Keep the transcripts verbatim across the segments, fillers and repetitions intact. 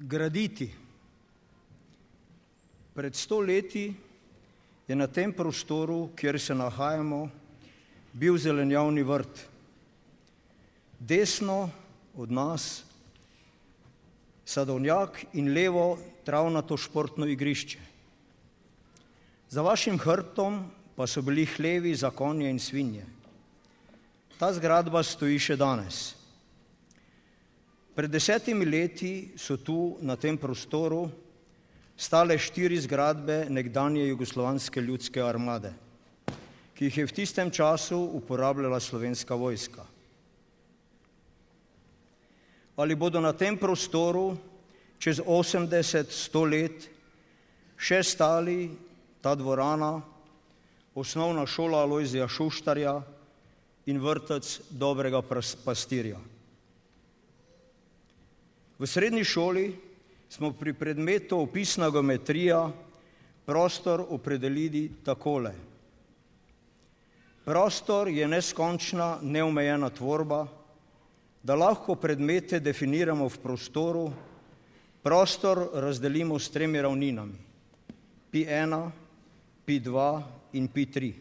Graditi. Pred sto leti je na tem prostoru, kjer se nahajamo, bil zelenjavni vrt. Desno od nas sadovnjak in levo travnato športno igrišče. Za vašim hrbtom pa so bili hlevi za konje in svinje. Ta zgradba stoji še danes. Pred desetimi leti so tu na tem prostoru stale štiri zgradbe nekdanje jugoslovanske ljudske armade, ki jih je v tistem času uporabljala Slovenska vojska. Ali bodo na tem prostoru čez osemdeset, sto let še stali ta dvorana, osnovna šola Alojzija Šuštarja in vrtec Dobrega pastirja. V srednji šoli smo pri predmetu opisna geometrija prostor opredelili takole. Prostor je neskončna, neomejena tvorba, da lahko predmete definiramo v prostoru, prostor razdelimo s tremi ravninami, pi ena, pi dva in pi tri.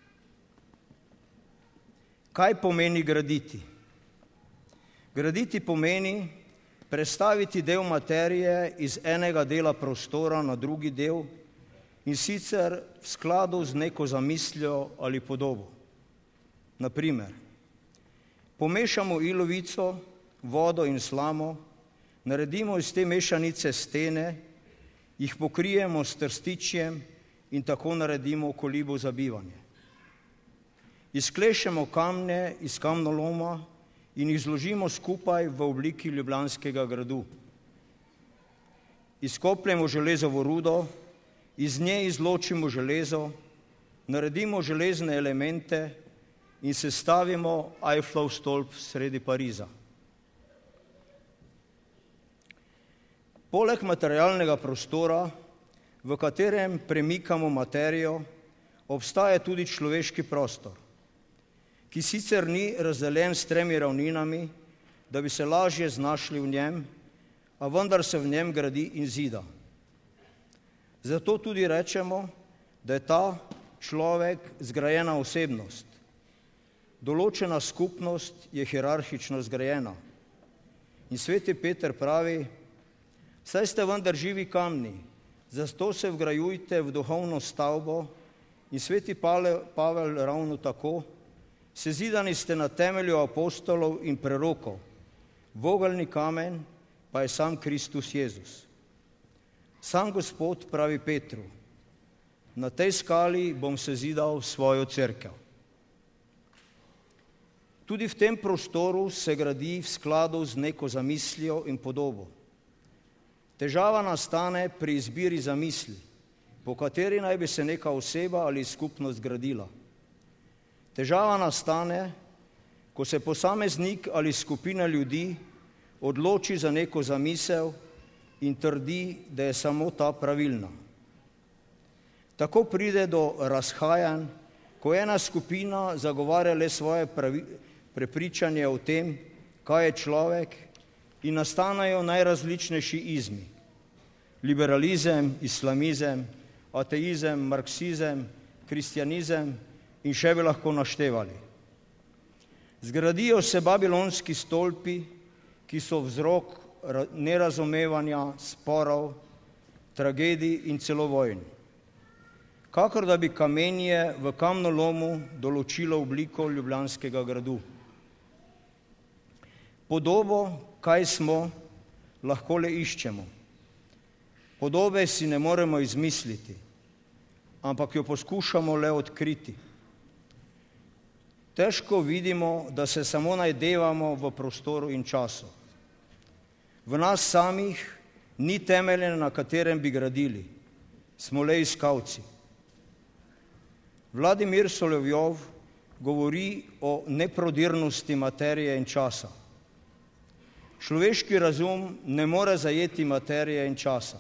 Kaj pomeni graditi? Graditi pomeni prestaviti del materije iz enega dela prostora na drugi del in sicer v skladu z neko zamislijo ali podobo. Na primer, pomešamo ilovico, vodo in slamo, naredimo iz te mešanice stene, jih pokrijemo s trstičjem in tako naredimo kolibo za bivanje. Izklešemo kamne iz kamnoloma in jih zložimo skupaj v obliki Ljubljanskega gradu. Izkopljemo železovo rudo, iz nje izločimo železo, naredimo železne elemente in sestavimo Eifflov stolp sredi Pariza. Poleg materialnega prostora, v katerem premikamo materijo, obstaja tudi človeški prostor, ki sicer ni razdeljen s tremi ravninami, da bi se lažje znašli v njem, a vendar se v njem gradi in zida. Zato tudi rečemo, da je ta človek zgrajena osebnost. Določena skupnost je hierarhično zgrajena. In sveti Peter pravi, saj ste vendar živi kamni, zato se vgrajujte v duhovno stavbo in sveti Pavel ravno tako, sezidani ste na temelju apostolov in prerokov, vogelni kamen pa je sam Kristus Jezus. Sam Gospod pravi Petru, na tej skali bom sezidal svojo cerkev. Tudi v tem prostoru se gradi v skladu z neko zamislijo in podobo. Težava nastane pri izbiri zamisli, po kateri naj bi se neka oseba ali skupnost gradila. Težava nastane, ko se posameznik ali skupina ljudi odloči za neko zamisel in trdi, da je samo ta pravilna. Tako pride do razhajanj, ko ena skupina zagovarja le svoje pravi, prepričanje o tem, kaj je človek, in nastanejo najrazličnejši izmi. Liberalizem, islamizem, ateizem, marksizem, kristjanizem in še bi lahko naštevali. Zgradijo se babilonski stolpi, ki so vzrok nerazumevanja, sporov, tragedij in celo vojn. Kakor da bi kamenje v kamnolomu določilo obliko Ljubljanskega gradu. Podobo, kaj smo, lahko le iščemo. Podobe si ne moremo izmisliti, ampak jo poskušamo le odkriti. Težko vidimo, da se samo najdevamo v prostoru in času. V nas samih ni temelja, na katerem bi gradili. Smo le iskalci. Vladimir Solovjov govori o neprodirnosti materije in časa. Človeški razum ne more zajeti materije in časa.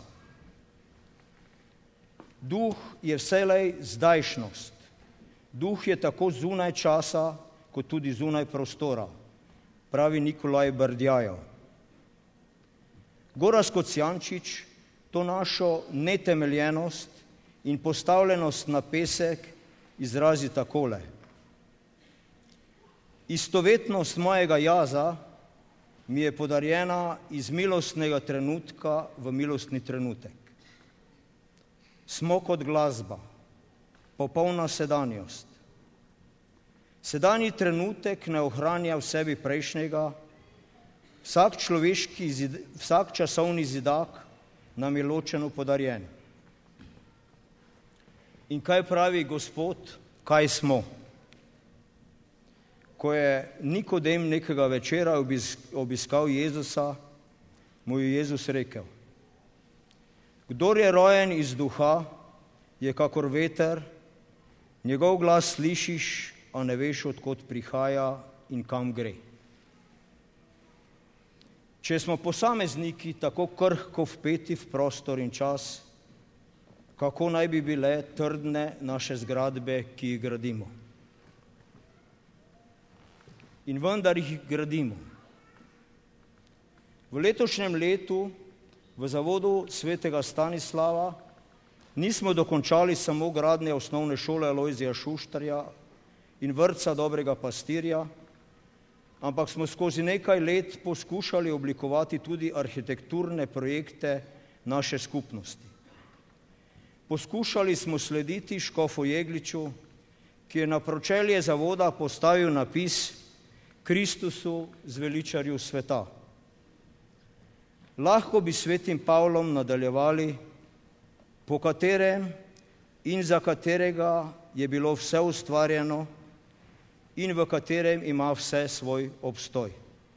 Duh je vselej zdajšnost. Duh je tako zunaj časa, kot tudi zunaj prostora, pravi Nikolaj Berdjajev. Gorazd Kocijančič to našo netemeljenost in postavljenost na pesek izrazi takole: istovetnost mojega jaza mi je podarjena iz milostnega trenutka v milostni trenutek. Smo kot glasba, popolna sedanjost. Sedanji trenutek ne ohranja v sebi prejšnjega, vsak človeški, zid, vsak časovni zidak nam je ločeno podarjen. In kaj pravi Gospod, kaj smo? Ko je Nikodem nekega večera obiskal Jezusa, mu je Jezus rekel: kdor je rojen iz duha, je kakor veter, njegov glas slišiš, a ne veš, od kod prihaja in kam gre. Če smo posamezniki tako krhko vpeti v prostor in čas, kako naj bi bile trdne naše zgradbe, ki jih gradimo? In vendar jih gradimo. V letošnjem letu v Zavodu svetega Stanislava nismo dokončali samo gradnje osnovne šole Alojzija Šuštarja in vrtca Dobrega pastirja, ampak smo skozi nekaj let poskušali oblikovati tudi arhitekturne projekte naše skupnosti. Poskušali smo slediti škofu Jegliču, ki je na pročelje zavoda postavil napis Kristusu, zveličarju sveta. Lahko bi svetim Pavlom nadaljevali, po katerem in za katerega je bilo vse ustvarjeno in v katerem ima vse svoj obstoj.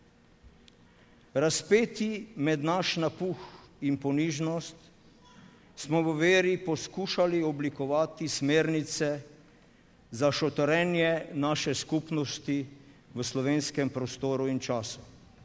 Razpeti med naš napuh in ponižnost smo v veri poskušali oblikovati smernice za šotorenje naše skupnosti v slovenskem prostoru in času.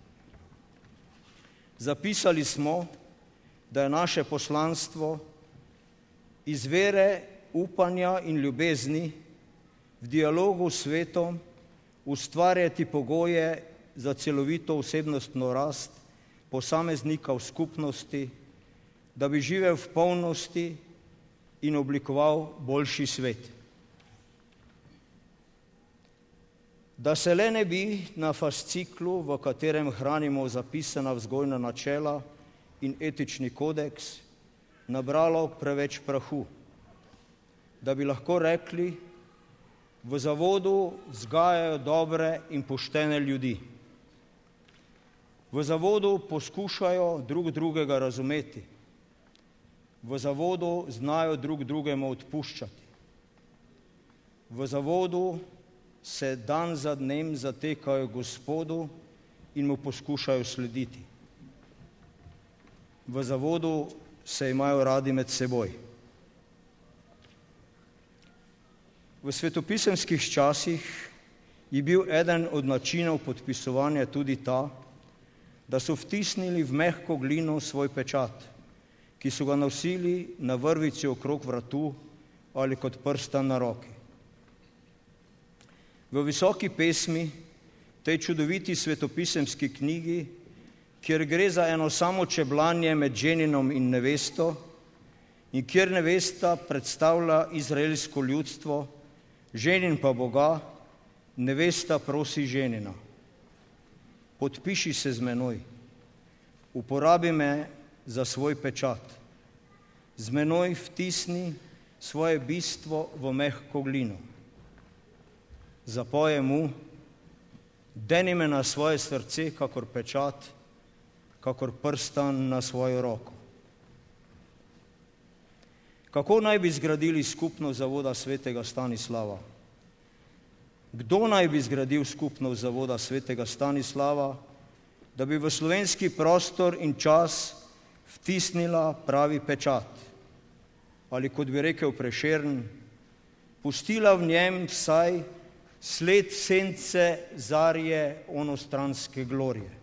Zapisali smo, da je naše poslanstvo iz vere, upanja in ljubezni v dialogu s svetom ustvarjati pogoje za celovito osebnostno rast posameznika v skupnosti, da bi živel v polnosti in oblikoval boljši svet. Da se le ne bi na fasciklu, v katerem hranimo zapisana vzgojna načela in etični kodeks, nabralo preveč prahu, da bi lahko rekli, v Zavodu vzgajajo dobre in poštene ljudi. V Zavodu poskušajo drug drugega razumeti. V Zavodu znajo drug drugemu odpuščati. V Zavodu se dan za dnem zatekajo Gospodu in mu poskušajo slediti. V Zavodu se imajo radi med seboj. V svetopisemskih časih je bil eden od načinov podpisovanja tudi ta, da so vtisnili v mehko glino svoj pečat, ki so ga nosili na vrvici okrog vratu ali kot prstan na roki. V visoki pesmi, tej čudoviti svetopisemski knjigi, kjer gre za eno samo čeblanje med ženinom in nevesto in kjer nevesta predstavlja izraelsko ljudstvo, ženin pa Boga, nevesta prosi ženina: podpiši se z menoj, uporabi me za svoj pečat, z menoj vtisni svoje bistvo v mehko glino. Zapoje mu: deni me na svoje srce kakor pečat, kakor prstan na svojo roko. Kako naj bi zgradili skupnost Zavoda svetega Stanislava? Kdo naj bi zgradil skupnost Zavoda svetega Stanislava, da bi v slovenski prostor in čas vtisnila pravi pečat? Ali kot bi rekel Prešern, pustila v njem vsaj sled sence zarje onostranske glorije.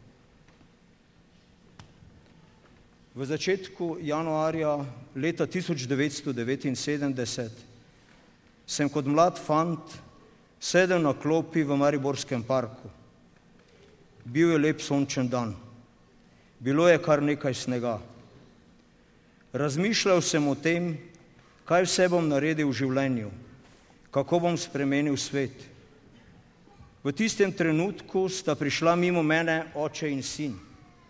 V začetku januarja leta tisoč devetsto devetinsedemdeset sem kot mlad fant sedel na klopi v Mariborskem parku. Bil je lep sončen dan. Bilo je kar nekaj snega. Razmišljal sem o tem, kaj vse bom naredil v življenju, kako bom spremenil svet. V tistem trenutku sta prišla mimo mene oče in sin.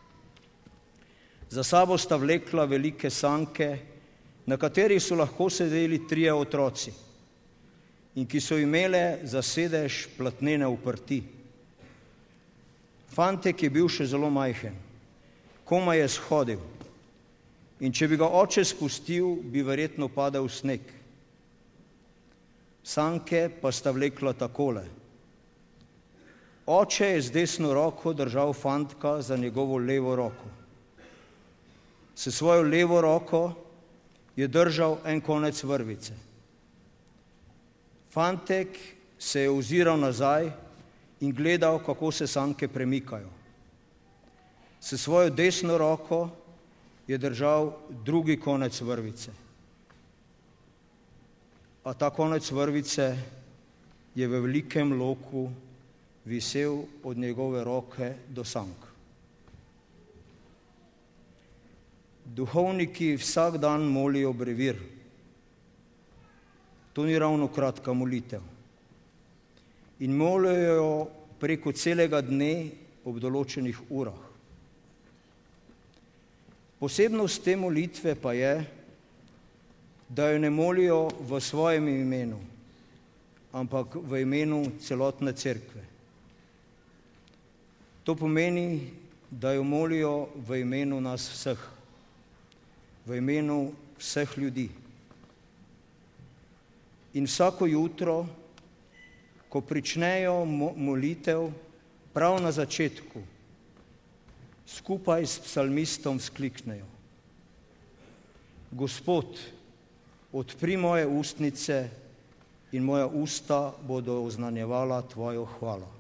Za sabo sta vlekla velike sanke, na katerih so lahko sedeli trije otroci in ki so imele za sedež platnene uprti. Fantek je bil še zelo majhen, komaj je shodil in če bi ga oče spustil, bi verjetno padel v sneg. Sanke pa sta vlekla takole. Oče je z desno roko držal fantka za njegovo levo roko. S svojo levo roko je držal en konec vrvice. Fantek se je oziral nazaj in gledal, kako se sanke premikajo. S svojo desno roko je držal drugi konec vrvice. A ta konec vrvice je v velikem loku visel od njegove roke do sank. Duhovniki vsak dan molijo brevir. To ni ravno kratka molitev. In molijo jo preko celega dne ob določenih urah. Posebnost te molitve pa je, da jo ne molijo v svojem imenu, ampak v imenu celotne cerkve. To pomeni, da jo molijo v imenu nas vseh, v imenu vseh ljudi. In vsako jutro, ko pričnejo molitev, prav na začetku, skupaj s psalmistom vzkliknejo: Gospod, odpri moje ustnice in moja usta bodo oznanjevala tvojo hvalo.